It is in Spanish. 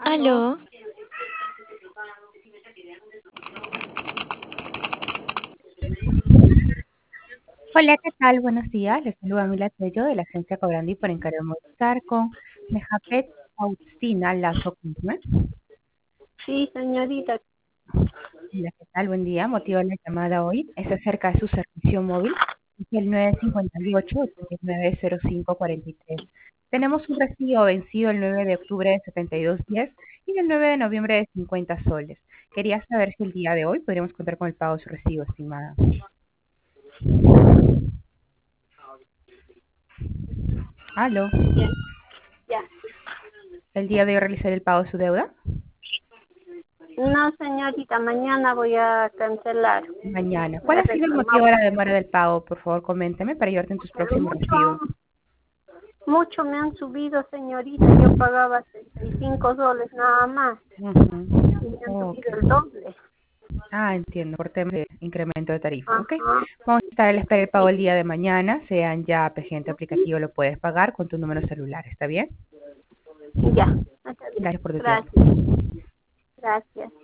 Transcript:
Aló. Aló, Hola, ¿qué tal? Buenos días. Les saluda Mila Tello de la agencia Cobrandi por encargo Movistar con Mejapet Faustina Lazo Cusme. sí, señorita. Hola, ¿qué tal? Buen día. Motivo de la llamada hoy es acerca de su servicio móvil, es el 958-890543. Tenemos un recibo vencido el 9 de octubre de 72.10 y el 9 de noviembre de 50 soles. Quería saber si el día de hoy podríamos contar con el pago de su recibo, estimada. Aló. Ya, ya. ¿El día de hoy realizar el pago de su deuda? No, señorita, mañana voy a cancelar. Mañana. Voy ¿Cuál a ha sido el motivo reclamar. de la demora del pago? Por favor, coménteme para ayudarte en tus Pero próximos recibos. mucho me han subido, señorita. Yo pagaba 65 soles nada más y me han Ok. subido el doble. Ah, entiendo, por temas de incremento de tarifa. Ok. Ajá, Vamos a estar a la espera del pago sí. el día de mañana. Sean ya PGente aplicativo, lo puedes pagar con tu número celular. ¿Está bien? Ya, está bien. Gracias por tu tiempo. Gracias, gracias.